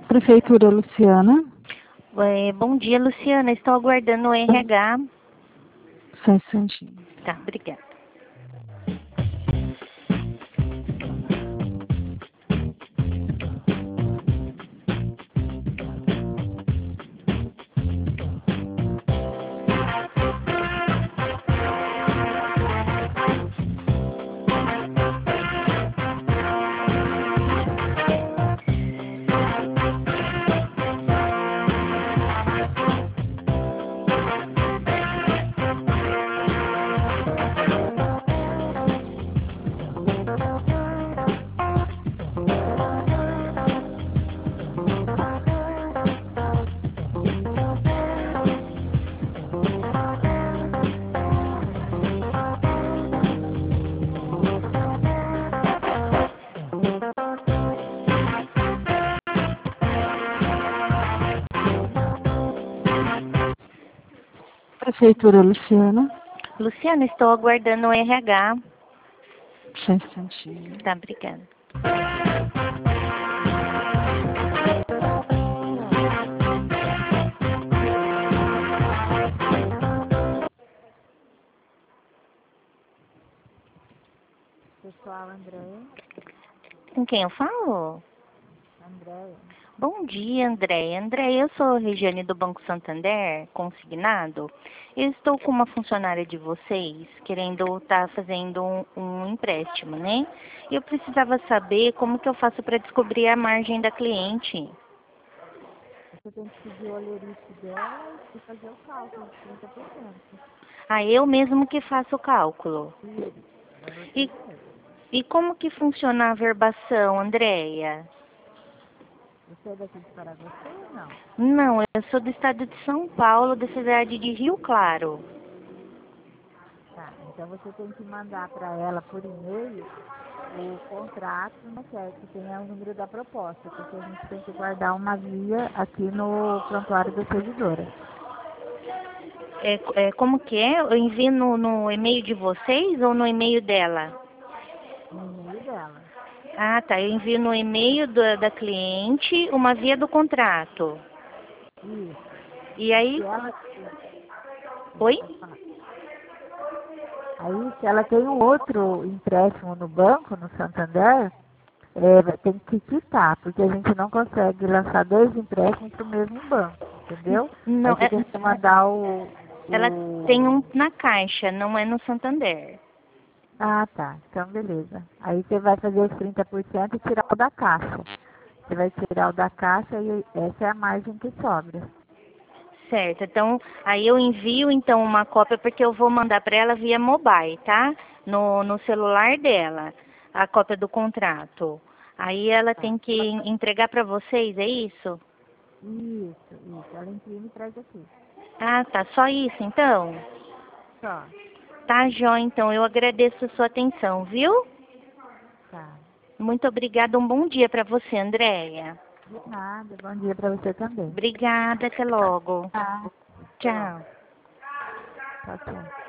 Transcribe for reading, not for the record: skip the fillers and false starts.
Prefeitura, Luciana. Bom dia, Luciana. Estou aguardando o RH. Só um instantinho. Tá, obrigada. Prefeitura, Luciana. Luciana, estou aguardando o RH. Só um instantinho. Tá, obrigada. Pessoal, Andréia. Com quem eu falo? Andréia. Bom dia, Andréia. Andréia, eu sou a Regiane do Banco Santander, consignado. Eu estou com uma funcionária de vocês querendo estar fazendo um empréstimo, né? Eu precisava saber como que eu faço para descobrir a margem da cliente. Você tem que pedir o olerite dela e fazer o cálculo de 30%. Ah, eu mesmo que faço o cálculo. Isso. E como que funciona a averbação, Andréia? Você é daqui de Paraguaçu ou não? Não, eu sou do estado de São Paulo, da cidade de Rio Claro. Tá, então você tem que mandar para ela por e-mail o contrato, né, que tenha o número da proposta, porque a gente tem que guardar uma via aqui no prontuário da servidora. Como que é? Eu envio no e-mail de vocês ou no e-mail dela? No e-mail dela. Ah, tá. Eu envio no e-mail da cliente uma via do contrato. Isso. E aí... Se ela... Oi? Aí, se ela tem um outro empréstimo no banco, no Santander, tem que quitar, porque a gente não consegue lançar dois empréstimos para o mesmo banco, entendeu? Não, Aí você tem que mandar ela tem um na Caixa, não é no Santander. Ah, tá. Então, beleza. Aí você vai fazer os 30% e tirar o da caixa. Você vai tirar o da caixa e essa é a margem que sobra. Certo. Então, aí eu envio então uma cópia porque eu vou mandar para ela via mobile, tá? No celular dela, a cópia do contrato. Aí ela tem que entregar para vocês, é isso? Isso. Ela imprime e traz aqui. Ah, tá. Só isso, então? Só. Tá, jóia, então. Eu agradeço a sua atenção, viu? Tá. Muito obrigada. Um bom dia para você, Andréia. De nada. Bom dia para você também. Obrigada. Até logo. Tá. Tchau. Tchau, tchau.